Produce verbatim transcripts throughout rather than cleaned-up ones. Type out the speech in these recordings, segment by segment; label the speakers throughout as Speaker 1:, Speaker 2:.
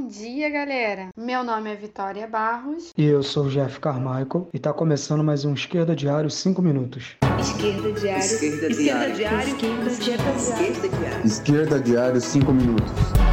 Speaker 1: dia, galera! Meu nome é Vitória Barros.
Speaker 2: E eu sou o Jeff Carmichael e tá começando mais um Esquerda Diário cinco minutos.
Speaker 3: Esquerda Diário.
Speaker 4: Esquerda Diário.
Speaker 3: Esquerda Diário.
Speaker 4: Esquerda Diário.
Speaker 5: Esquerda Diário cinco minutos.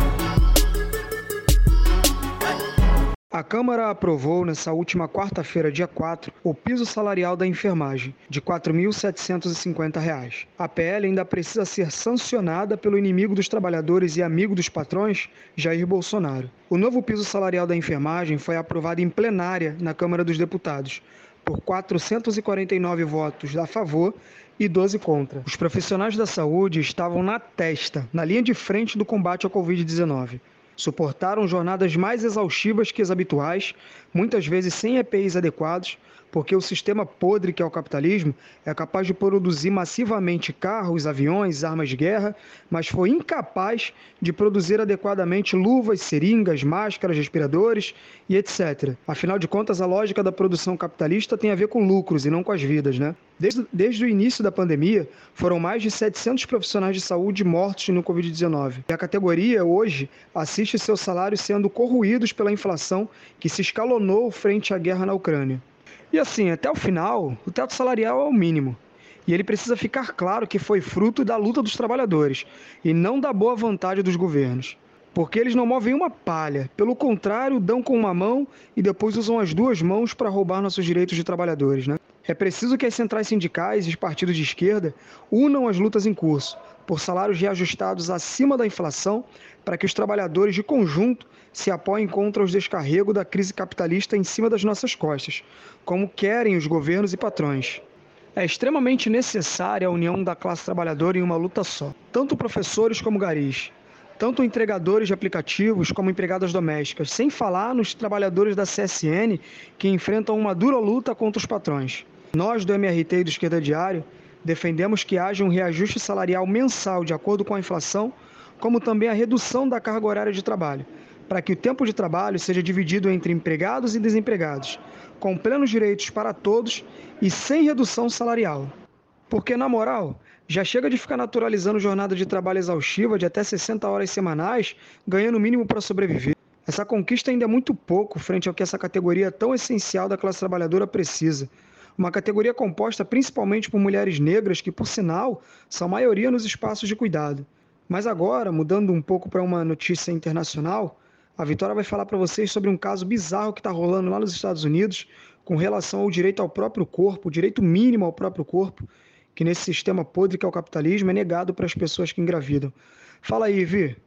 Speaker 2: A Câmara aprovou, nessa última quarta-feira, dia quatro, o piso salarial da enfermagem, de quatro mil setecentos e cinquenta reais. A P L ainda precisa ser sancionada pelo inimigo dos trabalhadores e amigo dos patrões, Jair Bolsonaro. O novo piso salarial da enfermagem foi aprovado em plenária na Câmara dos Deputados, por quatrocentos e quarenta e nove votos a favor e doze contra. Os profissionais da saúde estavam na testa, na linha de frente do combate ao covid dezenove. Suportaram jornadas mais exaustivas que as habituais, muitas vezes sem E P Is adequados, porque o sistema podre que é o capitalismo é capaz de produzir massivamente carros, aviões, armas de guerra, mas foi incapaz de produzir adequadamente luvas, seringas, máscaras, respiradores e etcétera. Afinal de contas, a lógica da produção capitalista tem a ver com lucros e não com as vidas, né? Desde, desde o início da pandemia, foram mais de setecentos profissionais de saúde mortos no covid dezenove. E a categoria, hoje, assiste seus salários sendo corroídos pela inflação que se escalonou frente à guerra na Ucrânia. E assim, até o final, o teto salarial é o mínimo. E ele precisa ficar claro que foi fruto da luta dos trabalhadores e não da boa vontade dos governos. Porque eles não movem uma palha. Pelo contrário, dão com uma mão e depois usam as duas mãos para roubar nossos direitos de trabalhadores, né? É preciso que as centrais sindicais e os partidos de esquerda unam as lutas em curso, por salários reajustados acima da inflação, para que os trabalhadores de conjunto se apoiem contra os descarregos da crise capitalista em cima das nossas costas, como querem os governos e patrões. É extremamente necessária a união da classe trabalhadora em uma luta só, tanto professores como garis, tanto entregadores de aplicativos como empregadas domésticas, sem falar nos trabalhadores da C S N que enfrentam uma dura luta contra os patrões. Nós, do M R T e do Esquerda Diário, defendemos que haja um reajuste salarial mensal de acordo com a inflação, como também a redução da carga horária de trabalho, para que o tempo de trabalho seja dividido entre empregados e desempregados, com plenos direitos para todos e sem redução salarial. Porque, na moral, já chega de ficar naturalizando jornada de trabalho exaustiva de até sessenta horas semanais, ganhando o mínimo para sobreviver. Essa conquista ainda é muito pouco frente ao que essa categoria tão essencial da classe trabalhadora precisa. Uma categoria composta principalmente por mulheres negras que, por sinal, são maioria nos espaços de cuidado. Mas agora, mudando um pouco para uma notícia internacional, a Vitória vai falar para vocês sobre um caso bizarro que está rolando lá nos Estados Unidos com relação ao direito ao próprio corpo, o direito mínimo ao próprio corpo, que nesse sistema podre que é o capitalismo é negado para as pessoas que engravidam. Fala aí, Vi.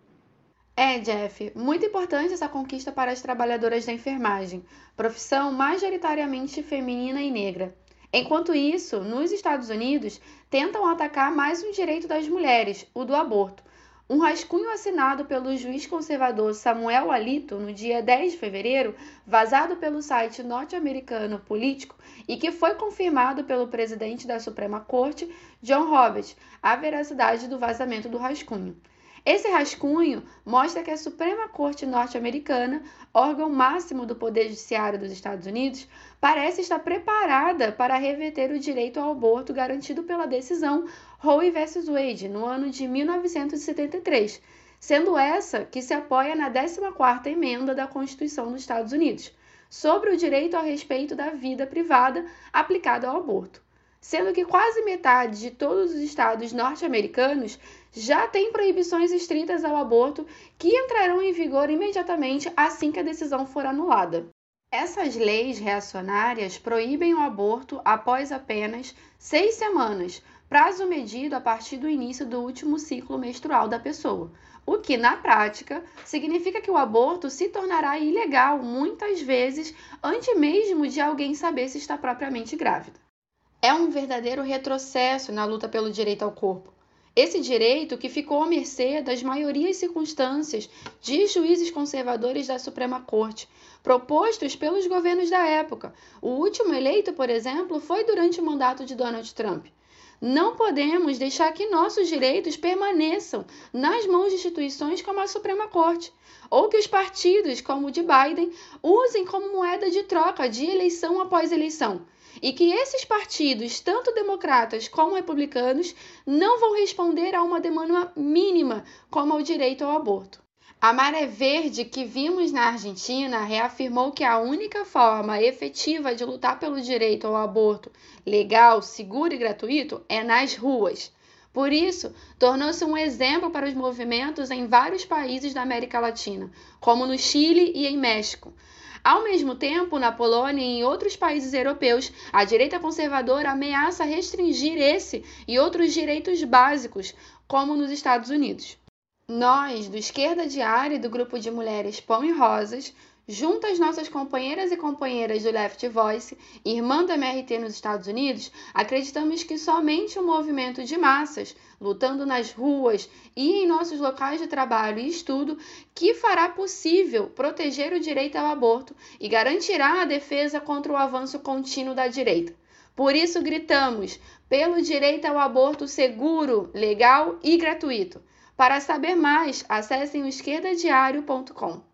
Speaker 1: É, Jeff, muito importante essa conquista para as trabalhadoras da enfermagem, profissão majoritariamente feminina e negra. Enquanto isso, nos Estados Unidos, tentam atacar mais um direito das mulheres, o do aborto. Um rascunho assinado pelo juiz conservador Samuel Alito no dia dez de fevereiro, vazado pelo site norte-americano Político e que foi confirmado pelo presidente da Suprema Corte, John Roberts, a veracidade do vazamento do rascunho. Esse rascunho mostra que a Suprema Corte norte-americana, órgão máximo do Poder Judiciário dos Estados Unidos, parece estar preparada para reverter o direito ao aborto garantido pela decisão Roe versus Wade, no ano de mil novecentos e setenta e três, sendo essa que se apoia na décima quarta emenda da Constituição dos Estados Unidos, sobre o direito a respeito da vida privada aplicado ao aborto. Sendo que quase metade de todos os estados norte-americanos já têm proibições estritas ao aborto que entrarão em vigor imediatamente assim que a decisão for anulada. Essas leis reacionárias proíbem o aborto após apenas seis semanas, prazo medido a partir do início do último ciclo menstrual da pessoa, o que, na prática, significa que o aborto se tornará ilegal muitas vezes antes mesmo de alguém saber se está propriamente grávida. É um verdadeiro retrocesso na luta pelo direito ao corpo. Esse direito que ficou à mercê das maiorias circunstâncias de juízes conservadores da Suprema Corte, propostos pelos governos da época. O último eleito, por exemplo, foi durante o mandato de Donald Trump. Não podemos deixar que nossos direitos permaneçam nas mãos de instituições como a Suprema Corte, ou que os partidos, como o de Biden, usem como moeda de troca de eleição após eleição. E que esses partidos, tanto democratas como republicanos, não vão responder a uma demanda mínima como ao direito ao aborto. A Maré Verde, que vimos na Argentina, reafirmou que a única forma efetiva de lutar pelo direito ao aborto legal, seguro e gratuito é nas ruas. Por isso, tornou-se um exemplo para os movimentos em vários países da América Latina, como no Chile e em México. Ao mesmo tempo, na Polônia e em outros países europeus, a direita conservadora ameaça restringir esse e outros direitos básicos, como nos Estados Unidos. Nós, do Esquerda Diária e do grupo de mulheres Pão e Rosas, junto às nossas companheiras e companheiras do Left Voice, irmã do M R T nos Estados Unidos, acreditamos que somente um movimento de massas, lutando nas ruas e em nossos locais de trabalho e estudo, que fará possível proteger o direito ao aborto e garantirá a defesa contra o avanço contínuo da direita. Por isso gritamos pelo direito ao aborto seguro, legal e gratuito. Para saber mais, acessem o esquerda diário ponto com.